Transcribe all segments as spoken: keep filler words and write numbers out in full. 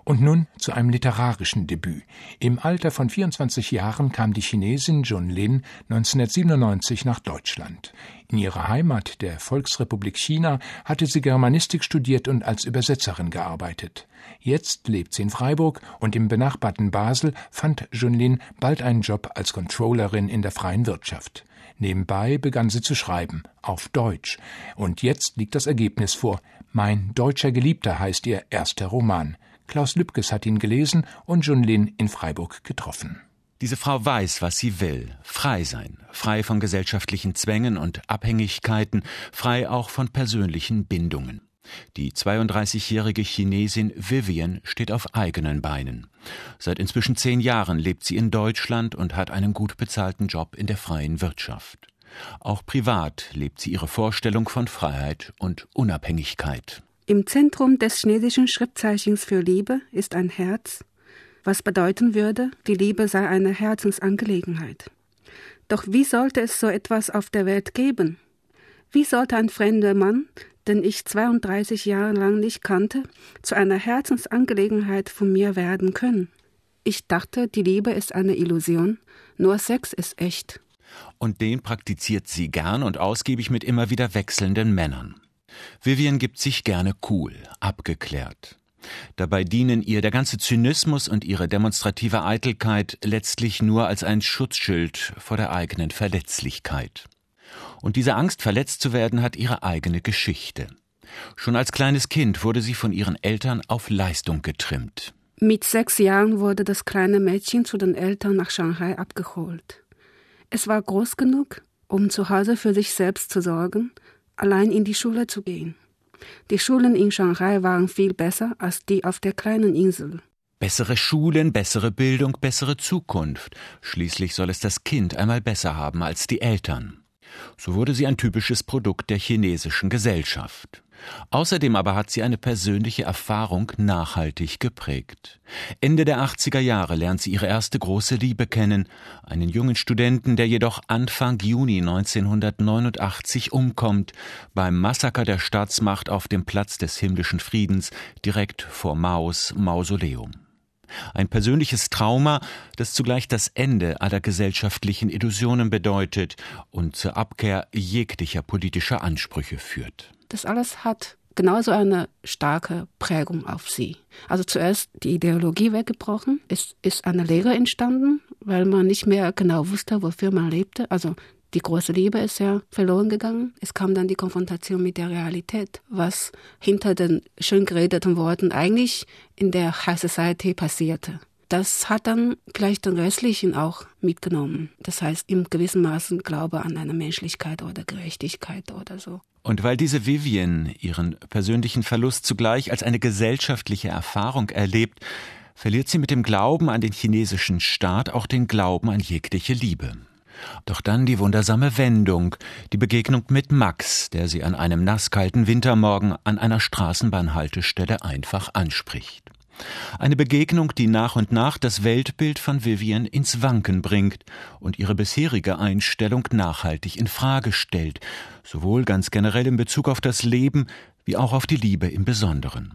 Und nun zu einem literarischen Debüt. Im Alter von vierundzwanzig Jahren kam die Chinesin Jun Lin neunzehnhundertsiebenundneunzig nach Deutschland. In ihrer Heimat, der Volksrepublik China, hatte sie Germanistik studiert und als Übersetzerin gearbeitet. Jetzt lebt sie in Freiburg und im benachbarten Basel fand Jun Lin bald einen Job als Controllerin in der freien Wirtschaft. Nebenbei begann sie zu schreiben, auf Deutsch. Und jetzt liegt das Ergebnis vor. Mein deutscher Geliebter heißt ihr erster Roman. Klaus Lübkes hat ihn gelesen und Jun Lin in Freiburg getroffen. Diese Frau weiß, was sie will. Frei sein. Frei von gesellschaftlichen Zwängen und Abhängigkeiten. Frei auch von persönlichen Bindungen. Die zweiunddreißigjährige Chinesin Vivian steht auf eigenen Beinen. Seit inzwischen zehn Jahren lebt sie in Deutschland und hat einen gut bezahlten Job in der freien Wirtschaft. Auch privat lebt sie ihre Vorstellung von Freiheit und Unabhängigkeit. Im Zentrum des chinesischen Schriftzeichens für Liebe ist ein Herz, was bedeuten würde, die Liebe sei eine Herzensangelegenheit. Doch wie sollte es so etwas auf der Welt geben? Wie sollte ein fremder Mann, den ich zweiunddreißig Jahre lang nicht kannte, zu einer Herzensangelegenheit von mir werden können? Ich dachte, die Liebe ist eine Illusion, nur Sex ist echt. Und den praktiziert sie gern und ausgiebig mit immer wieder wechselnden Männern. Vivian gibt sich gerne cool, abgeklärt. Dabei dienen ihr der ganze Zynismus und ihre demonstrative Eitelkeit letztlich nur als ein Schutzschild vor der eigenen Verletzlichkeit. Und diese Angst, verletzt zu werden, hat ihre eigene Geschichte. Schon als kleines Kind wurde sie von ihren Eltern auf Leistung getrimmt. Mit sechs Jahren wurde das kleine Mädchen zu den Eltern nach Shanghai abgeholt. Es war groß genug, um zu Hause für sich selbst zu sorgen, allein in die Schule zu gehen. Die Schulen in Shanghai waren viel besser als die auf der kleinen Insel. Bessere Schulen, bessere Bildung, bessere Zukunft. Schließlich soll es das Kind einmal besser haben als die Eltern. So wurde sie ein typisches Produkt der chinesischen Gesellschaft. Außerdem aber hat sie eine persönliche Erfahrung nachhaltig geprägt. Ende der achtziger Jahre lernt sie ihre erste große Liebe kennen, einen jungen Studenten, der jedoch Anfang Juni neunzehnhundertneunundachtzig umkommt, beim Massaker der Staatsmacht auf dem Platz des himmlischen Friedens, direkt vor Maos Mausoleum. Ein persönliches Trauma, das zugleich das Ende aller gesellschaftlichen Illusionen bedeutet und zur Abkehr jeglicher politischer Ansprüche führt. Das alles hat genauso eine starke Prägung auf sie. Also zuerst die Ideologie weggebrochen, es ist eine Lehre entstanden, weil man nicht mehr genau wusste, wofür man lebte. Also die große Liebe ist ja verloren gegangen. Es kam dann die Konfrontation mit der Realität, was hinter den schön geredeten Worten eigentlich in der High Society passierte. Das hat dann gleich den Restlichen auch mitgenommen. Das heißt, im gewissen Maßen Glaube an eine Menschlichkeit oder Gerechtigkeit oder so. Und weil diese Vivian ihren persönlichen Verlust zugleich als eine gesellschaftliche Erfahrung erlebt, verliert sie mit dem Glauben an den chinesischen Staat auch den Glauben an jegliche Liebe. Doch dann die wundersame Wendung, die Begegnung mit Max, der sie an einem nasskalten Wintermorgen an einer Straßenbahnhaltestelle einfach anspricht. Eine Begegnung, die nach und nach das Weltbild von Vivian ins Wanken bringt und ihre bisherige Einstellung nachhaltig in Frage stellt, sowohl ganz generell in Bezug auf das Leben wie auch auf die Liebe im Besonderen.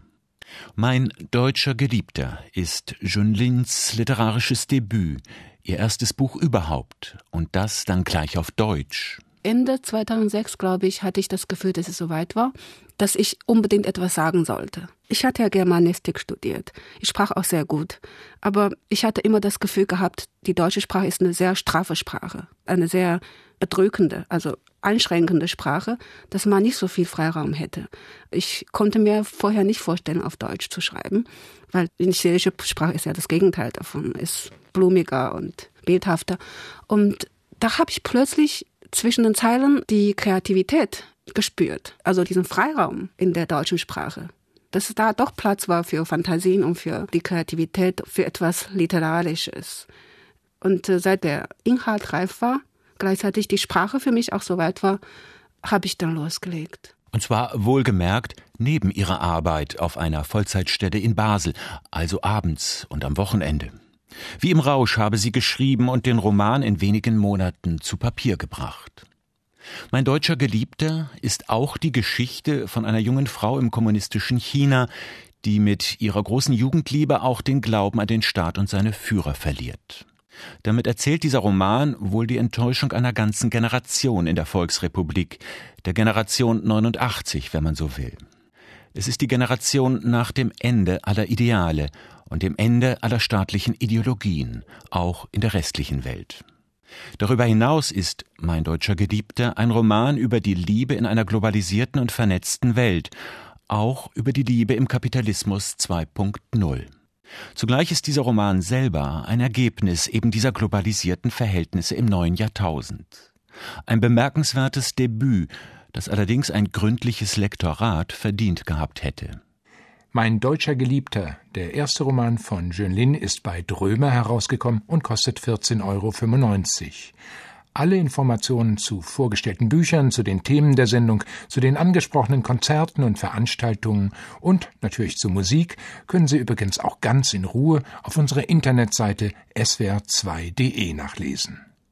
Mein deutscher Geliebter ist Jun Lins literarisches Debüt, ihr erstes Buch überhaupt und das dann gleich auf Deutsch. Ende zweitausendsechs, glaube ich, hatte ich das Gefühl, dass es soweit war, dass ich unbedingt etwas sagen sollte. Ich hatte ja Germanistik studiert. Ich sprach auch sehr gut. Aber ich hatte immer das Gefühl gehabt, die deutsche Sprache ist eine sehr straffe Sprache. Eine sehr erdrückende, also einschränkende Sprache, dass man nicht so viel Freiraum hätte. Ich konnte mir vorher nicht vorstellen, auf Deutsch zu schreiben, weil die chinesische Sprache ist ja das Gegenteil davon, ist blumiger und bildhafter. Und da habe ich plötzlich zwischen den Zeilen die Kreativität gespürt, also diesen Freiraum in der deutschen Sprache. Dass da doch Platz war für Fantasien und für die Kreativität, für etwas Literarisches. Und äh, seit der Inhalt reif war, gleichzeitig die Sprache für mich auch soweit war, habe ich dann losgelegt. Und zwar wohlgemerkt neben ihrer Arbeit auf einer Vollzeitstelle in Basel, also abends und am Wochenende. Wie im Rausch habe sie geschrieben und den Roman in wenigen Monaten zu Papier gebracht. Mein deutscher Geliebter ist auch die Geschichte von einer jungen Frau im kommunistischen China, die mit ihrer großen Jugendliebe auch den Glauben an den Staat und seine Führer verliert. Damit erzählt dieser Roman wohl die Enttäuschung einer ganzen Generation in der Volksrepublik, der Generation neunundachtzig, wenn man so will. Es ist die Generation nach dem Ende aller Ideale und dem Ende aller staatlichen Ideologien, auch in der restlichen Welt. Darüber hinaus ist Mein deutscher Geliebter ein Roman über die Liebe in einer globalisierten und vernetzten Welt, auch über die Liebe im Kapitalismus zwei Punkt null. Zugleich ist dieser Roman selber ein Ergebnis eben dieser globalisierten Verhältnisse im neuen Jahrtausend. Ein bemerkenswertes Debüt, das allerdings ein gründliches Lektorat verdient gehabt hätte. Mein deutscher Geliebter, der erste Roman von Jön Lin, ist bei Drömer herausgekommen und kostet vierzehn Euro fünfundneunzig. Alle Informationen zu vorgestellten Büchern, zu den Themen der Sendung, zu den angesprochenen Konzerten und Veranstaltungen und natürlich zur Musik können Sie übrigens auch ganz in Ruhe auf unserer Internetseite s w r zwei punkt d e nachlesen.